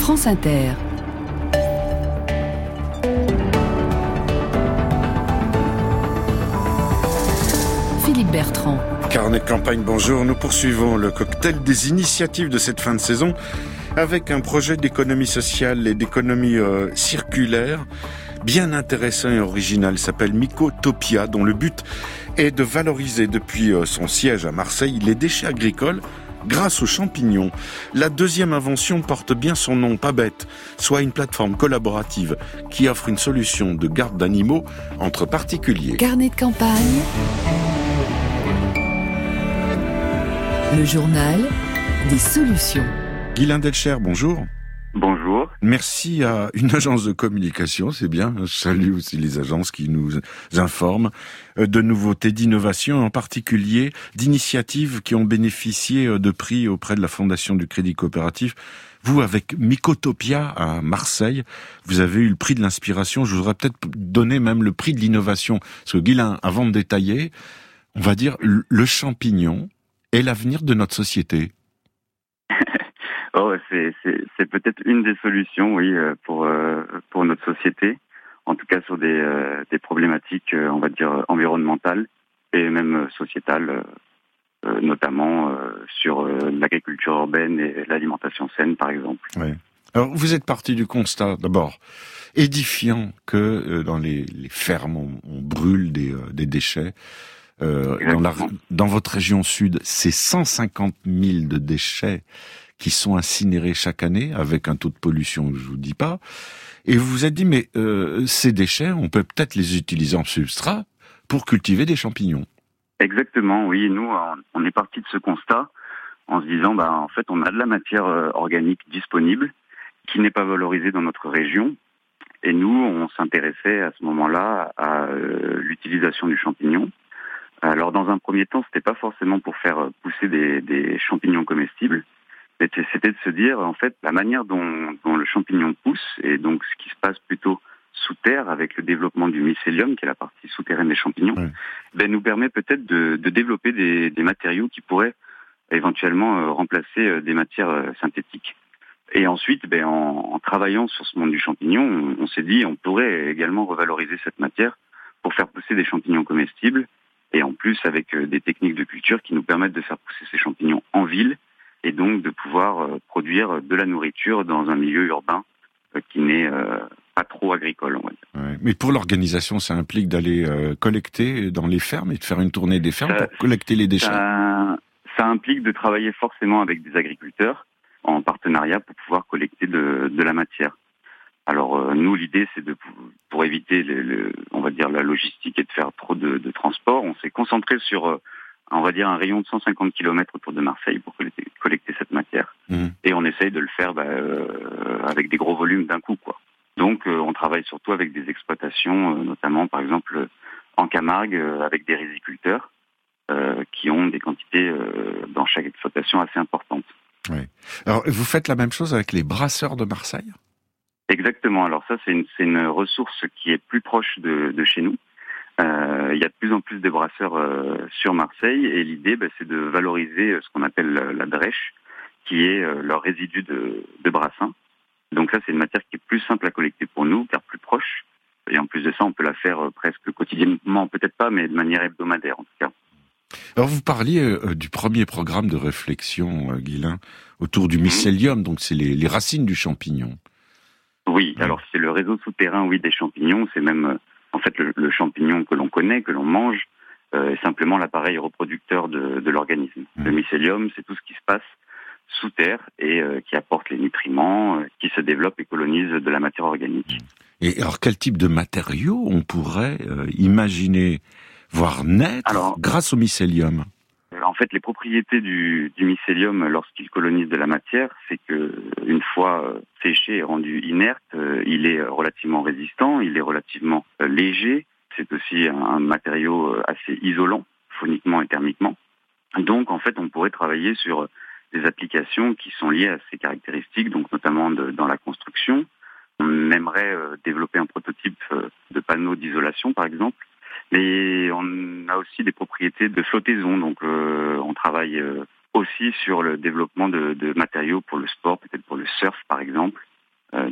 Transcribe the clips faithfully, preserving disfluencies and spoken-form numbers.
France Inter. Philippe Bertrand. Carnet de campagne, bonjour. Nous poursuivons le cocktail des initiatives de cette fin de saison avec un projet d'économie sociale et d'économie euh, circulaire bien intéressant et original. Il s'appelle Mycotopia, dont le but est de valoriser depuis euh, son siège à Marseille les déchets agricoles grâce aux champignons. La deuxième invention porte bien son nom, pas bête, soit une plateforme collaborative qui offre une solution de garde d'animaux entre particuliers. Carnet de campagne. Le journal des solutions. Guylain Delcher, bonjour. Bonjour. Merci à une agence de communication, c'est bien. Je salue aussi les agences qui nous informent de nouveautés, d'innovations, en particulier d'initiatives qui ont bénéficié de prix auprès de la Fondation du Crédit Coopératif. Vous, avec Mycotopia à Marseille, vous avez eu le prix de l'inspiration. Je voudrais peut-être donner même le prix de l'innovation. Parce que Guylain, avant de détailler, on va dire le champignon est l'avenir de notre société. Oh, c'est, c'est, c'est peut-être une des solutions, oui, pour euh, pour notre société. En tout cas, sur des euh, des problématiques, euh, on va dire environnementales et même sociétales, euh, notamment euh, sur euh, l'agriculture urbaine et l'alimentation saine, par exemple. Oui. Alors, vous êtes parti du constat, d'abord, édifiant que euh, dans les, les fermes, on, on brûle des euh, des déchets. Euh, dans la dans votre région sud, c'est cent cinquante mille de déchets qui sont incinérés chaque année, avec un taux de pollution que je vous dis pas. Et vous vous êtes dit, mais euh, ces déchets, on peut peut-être les utiliser en substrat pour cultiver des champignons. Exactement, oui. Nous, on est parti de ce constat en se disant, bah, en fait, on a de la matière organique disponible qui n'est pas valorisée dans notre région. Et nous, on s'intéressait à ce moment-là à euh, l'utilisation du champignon. Alors, dans un premier temps, c'était pas forcément pour faire pousser des, des champignons comestibles. C'était de se dire, en fait, la manière dont, dont le champignon pousse, et donc ce qui se passe plutôt sous terre avec le développement du mycélium, qui est la partie souterraine des champignons, oui. ben, nous permet peut-être de, de développer des, des matériaux qui pourraient éventuellement euh, remplacer euh, des matières euh, synthétiques. Et ensuite, ben, en, en travaillant sur ce monde du champignon, on, on s'est dit on pourrait également revaloriser cette matière pour faire pousser des champignons comestibles, et en plus avec euh, des techniques de culture qui nous permettent de faire pousser ces champignons en ville, et donc de pouvoir euh, produire de la nourriture dans un milieu urbain euh, qui n'est euh, pas trop agricole, on va dire. Ouais, mais pour l'organisation, ça implique d'aller euh, collecter dans les fermes et de faire une tournée des fermes ça, pour collecter les déchets. Ça, ça implique de travailler forcément avec des agriculteurs en partenariat pour pouvoir collecter de, de la matière. Alors euh, nous, l'idée, c'est de pour éviter, le, le, on va dire, la logistique et de faire trop de, de transport, on s'est concentré sur euh, on va dire un rayon de cent cinquante kilomètres autour de Marseille pour collecter, collecter cette matière. Mmh. Et on essaye de le faire bah, euh, avec des gros volumes d'un coup, quoi. Donc euh, on travaille surtout avec des exploitations, euh, notamment par exemple en Camargue, euh, avec des riziculteurs euh, qui ont des quantités euh, dans chaque exploitation assez importantes. Oui. Alors vous faites la même chose avec les brasseurs de Marseille ? Exactement. Alors ça, c'est une, c'est une ressource qui est plus proche de, de chez nous. Euh, il y a de plus en plus de brasseurs euh, sur Marseille et l'idée, bah, c'est de valoriser ce qu'on appelle la drèche, qui est euh, leur résidu de, de brassin. Donc ça, c'est une matière qui est plus simple à collecter pour nous, car plus proche. Et en plus de ça, on peut la faire euh, presque quotidiennement, peut-être pas, mais de manière hebdomadaire en tout cas. Alors vous parliez euh, du premier programme de réflexion, euh, Guylain, autour du mycélium, mmh. donc c'est les, les racines du champignon. Oui, mmh. alors c'est le réseau souterrain, oui, des champignons, c'est même... Euh, En fait, le, le champignon que l'on connaît, que l'on mange, euh, est simplement l'appareil reproducteur de, de l'organisme. Mmh. Le mycélium, c'est tout ce qui se passe sous terre et euh, qui apporte les nutriments, euh, qui se développe et colonise de la matière organique. Et alors, quel type de matériaux on pourrait euh, imaginer voir naître alors, grâce au mycélium ? En fait, les propriétés du, du mycélium, lorsqu'il colonise de la matière, c'est que une fois euh, séché et rendu inerte, euh, il est relativement résistant, il est relativement euh, léger. C'est aussi un, un matériau assez isolant, phoniquement et thermiquement. Donc, en fait, on pourrait travailler sur des applications qui sont liées à ces caractéristiques, donc notamment de, dans la construction. On aimerait euh, développer un prototype euh, de panneau d'isolation, par exemple. Mais on a aussi des propriétés de flottaison, donc euh, on travaille euh, aussi sur le développement de, de matériaux pour le sport, peut-être pour le surf par exemple,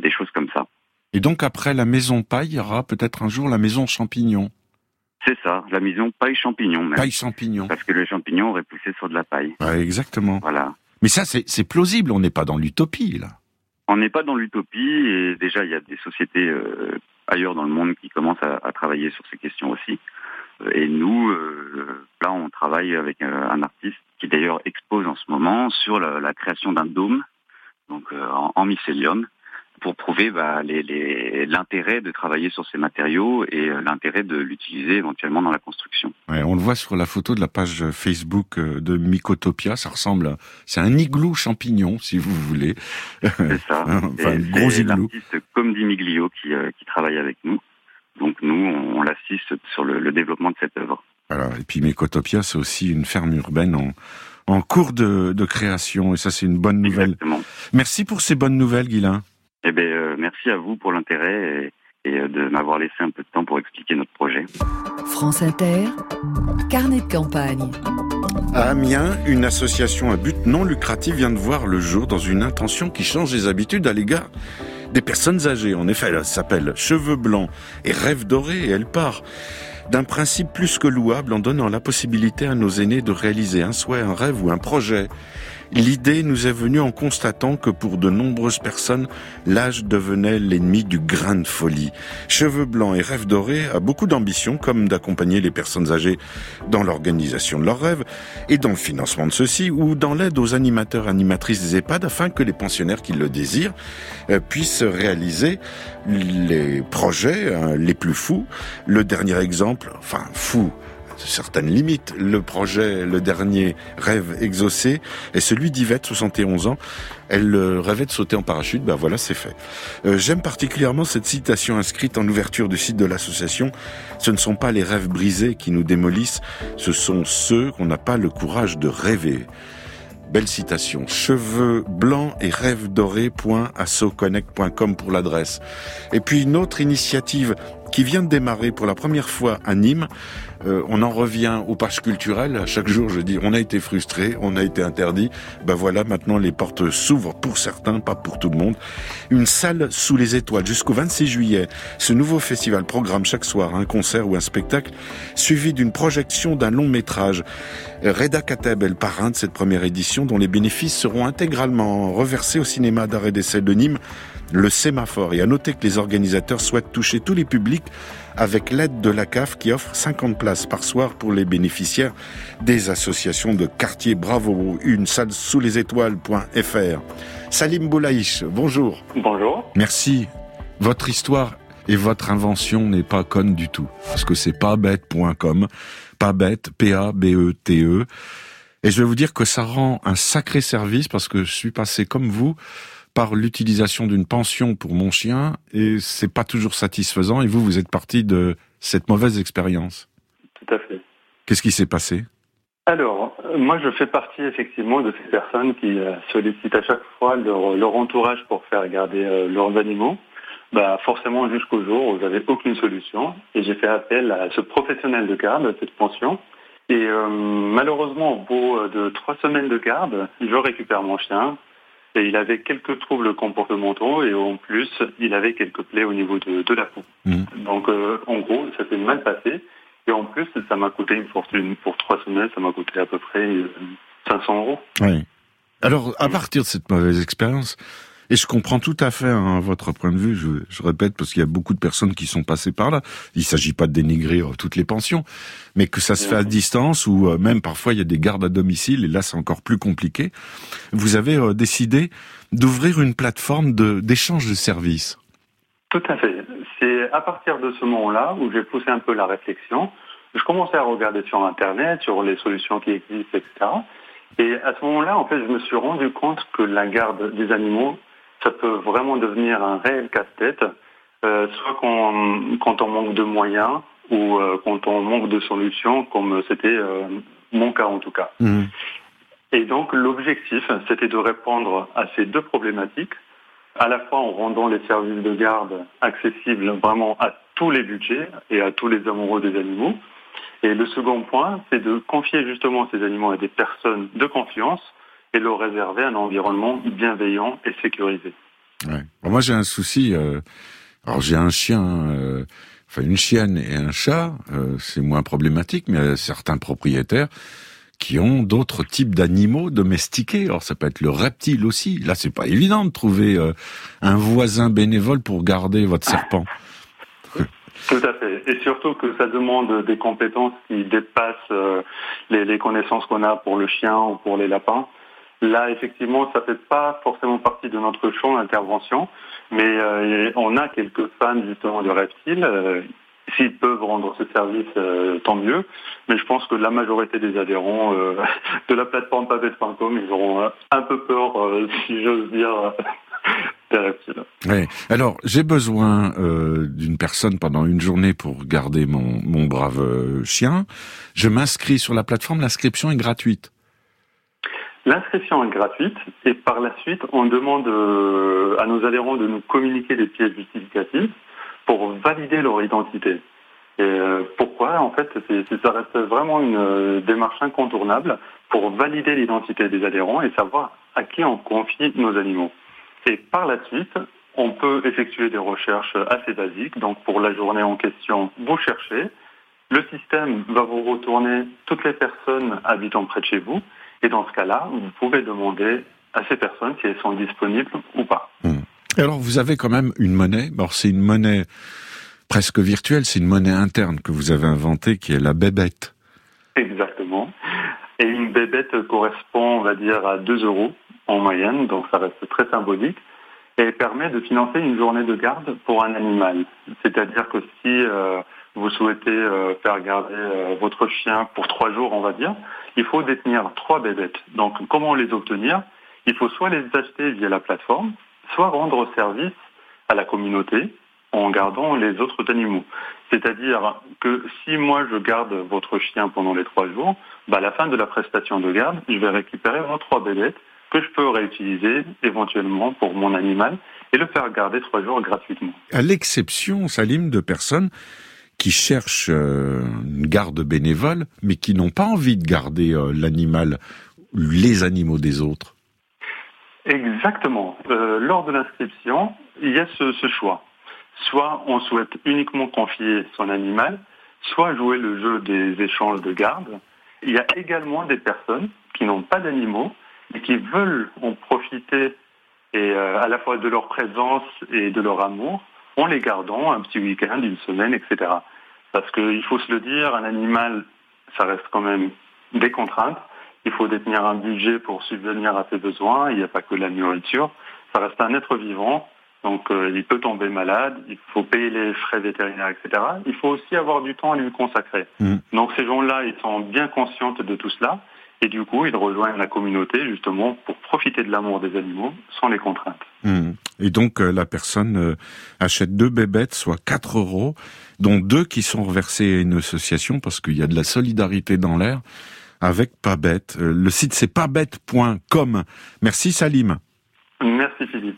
des choses comme ça. Et donc après la maison paille, il y aura peut-être un jour la maison champignon. C'est ça, la maison paille-champignon même. Paille-champignon. Parce que les champignons auraient poussé sur de la paille. Ouais, exactement. Voilà. Mais ça, c'est, c'est plausible, on n'est pas dans l'utopie, là. On n'est pas dans l'utopie, et déjà, il y a des sociétés euh, ailleurs dans le monde qui commencent à, à travailler sur ces questions aussi. Et nous, euh, là, on travaille avec euh, un artiste qui d'ailleurs expose en ce moment sur la, la création d'un dôme, donc euh, en, en mycélium, pour prouver bah, les, les, l'intérêt de travailler sur ces matériaux et euh, l'intérêt de l'utiliser éventuellement dans la construction. Ouais, on le voit sur la photo de la page Facebook de Mycotopia, ça ressemble à... C'est un igloo champignon, si vous voulez. C'est ça. Enfin, un gros c'est igloo. L'artiste comme Di Miglio qui, euh, qui travaille avec nous. Donc nous, on, on l'assiste sur le, le développement de cette œuvre. Voilà. Et puis Mycotopia, c'est aussi une ferme urbaine en, en cours de, de création, et ça, c'est une bonne nouvelle. Exactement. Merci pour ces bonnes nouvelles, Guylain. Eh bien, euh, merci à vous pour l'intérêt et, et de m'avoir laissé un peu de temps pour expliquer notre projet. France Inter, carnet de campagne. À Amiens, une association à but non lucratif vient de voir le jour dans une intention qui change les habitudes à l'égard des personnes âgées. En effet, elle s'appelle Cheveux Blancs et Rêves Dorés, et elle part d'un principe plus que louable en donnant la possibilité à nos aînés de réaliser un souhait, un rêve ou un projet. L'idée nous est venue en constatant que pour de nombreuses personnes, l'âge devenait l'ennemi du grain de folie. Cheveux Blancs et Rêves Dorés a beaucoup d'ambition, comme d'accompagner les personnes âgées dans l'organisation de leurs rêves et dans le financement de ceux-ci, ou dans l'aide aux animateurs animatrices des EHPAD, afin que les pensionnaires qui le désirent euh, puissent réaliser les projets euh, les plus fous. Le dernier exemple, enfin fou, certaines limites, le projet, le dernier rêve exaucé est celui d'Yvette, soixante et onze ans. Elle euh, rêvait de sauter en parachute, ben voilà, c'est fait. Euh, j'aime particulièrement cette citation inscrite en ouverture du site de l'association. Ce ne sont pas les rêves brisés qui nous démolissent, ce sont ceux qu'on n'a pas le courage de rêver. Belle citation. Cheveux blancs et rêves dorés point assoconnect point com pour l'adresse. Et puis une autre initiative qui vient de démarrer pour la première fois à Nîmes. Euh, on en revient aux pages culturelles. Chaque jour, je dis, on a été frustrés, on a été interdit. Ben voilà, maintenant les portes s'ouvrent pour certains, pas pour tout le monde. Une salle sous les étoiles jusqu'au vingt-six juillet. Ce nouveau festival programme chaque soir un concert ou un spectacle suivi d'une projection d'un long métrage. Reda Kateb est le parrain de cette première édition, dont les bénéfices seront intégralement reversés au cinéma d'art et d'essai de Nîmes, le Sémaphore. Et à noter que les organisateurs souhaitent toucher tous les publics avec l'aide de l'A C A F qui offre cinquante places par soir pour les bénéficiaires des associations de quartier. Bravo, une salle sous les étoiles point f r. Salim Boulaïch, bonjour. Bonjour. Merci. Votre histoire et votre invention n'est pas conne du tout, parce que c'est pas bête point com, pas bête, P A B E T E. Et je vais vous dire que ça rend un sacré service, parce que je suis passé comme vous par l'utilisation d'une pension pour mon chien, et c'est pas toujours satisfaisant, et vous, vous êtes parti de cette mauvaise expérience. Tout à fait. Qu'est-ce qui s'est passé ? Alors, moi je fais partie effectivement de ces personnes qui euh, sollicitent à chaque fois leur, leur entourage pour faire garder euh, leurs animaux. Bah, forcément jusqu'au jour où j'avais aucune solution, et j'ai fait appel à ce professionnel de garde, à cette pension. Et euh, malheureusement, au bout de trois semaines de garde, je récupère mon chien. Et il avait quelques troubles comportementaux, et en plus, il avait quelques plaies au niveau de, de la peau. Mmh. Donc, euh, en gros, ça s'est mal passé. Et en plus, ça m'a coûté une fortune. Pour trois semaines, ça m'a coûté à peu près cinq cents euros. Oui. Alors, à partir de cette mauvaise expérience, et je comprends tout à fait hein, votre point de vue, je, je répète, parce qu'il y a beaucoup de personnes qui sont passées par là. Il ne s'agit pas de dénigrer euh, toutes les pensions, mais que ça se fait à distance, ou euh, même parfois il y a des gardes à domicile, et là c'est encore plus compliqué. Vous avez euh, décidé d'ouvrir une plateforme de, d'échange de services. Tout à fait. C'est à partir de ce moment-là où j'ai poussé un peu la réflexion. Je commençais à regarder sur Internet, sur les solutions qui existent, et cetera. Et à ce moment-là, en fait, je me suis rendu compte que la garde des animaux, ça peut vraiment devenir un réel casse-tête, euh, soit quand, quand on manque de moyens ou euh, quand on manque de solutions, comme c'était euh, mon cas en tout cas. Mmh. Et donc l'objectif, c'était de répondre à ces deux problématiques, à la fois en rendant les services de garde accessibles vraiment à tous les budgets et à tous les amoureux des animaux. Et le second point, c'est de confier justement ces animaux à des personnes de confiance et leur réserver un environnement bienveillant et sécurisé. Ouais. On moi j'ai un souci. Euh, alors j'ai un chien, euh, enfin une chienne et un chat, euh, c'est moins problématique, mais il y a certains propriétaires qui ont d'autres types d'animaux domestiqués. Alors ça peut être le reptile aussi. Là c'est pas évident de trouver euh, un voisin bénévole pour garder votre serpent. Tout à fait. Et surtout que ça demande des compétences qui dépassent euh, les, les connaissances qu'on a pour le chien ou pour les lapins. Là, effectivement, ça fait pas forcément partie de notre champ d'intervention, mais euh, on a quelques fans justement de reptiles. Euh, s'ils peuvent rendre ce service, euh, tant mieux. Mais je pense que la majorité des adhérents euh, de la plateforme pavette point com, ils auront un peu peur, euh, si j'ose dire, des reptiles. Ouais. Alors, j'ai besoin euh, d'une personne pendant une journée pour garder mon, mon brave euh, chien. Je m'inscris sur la plateforme, l'inscription est gratuite. L'inscription est gratuite et par la suite, on demande euh, à nos adhérents de nous communiquer des pièces justificatives pour valider leur identité. Et euh, pourquoi ? En fait, c'est, c'est, ça reste vraiment une euh, démarche incontournable pour valider l'identité des adhérents et savoir à qui on confie nos animaux. Et par la suite, on peut effectuer des recherches assez basiques. Donc pour la journée en question, vous cherchez. Le système va vous retourner toutes les personnes habitant près de chez vous. Et dans ce cas-là, vous pouvez demander à ces personnes si elles sont disponibles ou pas. Mmh. Alors, vous avez quand même une monnaie. Alors, c'est une monnaie presque virtuelle, c'est une monnaie interne que vous avez inventée, qui est la bébête. Exactement. Et une bébête correspond, on va dire, à deux euros en moyenne, donc ça reste très symbolique, et permet de financer une journée de garde pour un animal. C'est-à-dire que si euh, vous souhaitez euh, faire garder euh, votre chien pour trois jours, on va dire, il faut détenir trois bébêtes. Donc, comment les obtenir ? Il faut soit les acheter via la plateforme, soit rendre service à la communauté en gardant les autres animaux. C'est-à-dire que si moi je garde votre chien pendant les trois jours, bah à la fin de la prestation de garde, je vais récupérer vos trois bébêtes que je peux réutiliser éventuellement pour mon animal et le faire garder trois jours gratuitement. À l'exception, Salim, de personnes qui cherchent euh, une garde bénévole, mais qui n'ont pas envie de garder euh, l'animal, les animaux des autres. Exactement. Euh, lors de l'inscription, il y a ce, ce choix. Soit on souhaite uniquement confier son animal, soit jouer le jeu des échanges de garde. Il y a également des personnes qui n'ont pas d'animaux et qui veulent en profiter et euh, à la fois de leur présence et de leur amour en les gardant un petit week-end, une semaine, et cetera. Parce qu'il faut se le dire, un animal, ça reste quand même des contraintes. Il faut détenir un budget pour subvenir à ses besoins. Il n'y a pas que la nourriture. Ça reste un être vivant. Donc, euh, il peut tomber malade. Il faut payer les frais vétérinaires, et cetera. Il faut aussi avoir du temps à lui consacrer. Mmh. Donc, ces gens-là, ils sont bien conscients de tout cela. Et du coup, ils rejoignent la communauté, justement, pour profiter de l'amour des animaux sans les contraintes. Mmh. Et donc, euh, la personne euh, achète deux bébêtes, soit quatre euros, dont deux qui sont reversés à une association, parce qu'il y a de la solidarité dans l'air, avec Pabette. Euh, le site, c'est pabette point com. Merci, Salim. Merci, Philippe.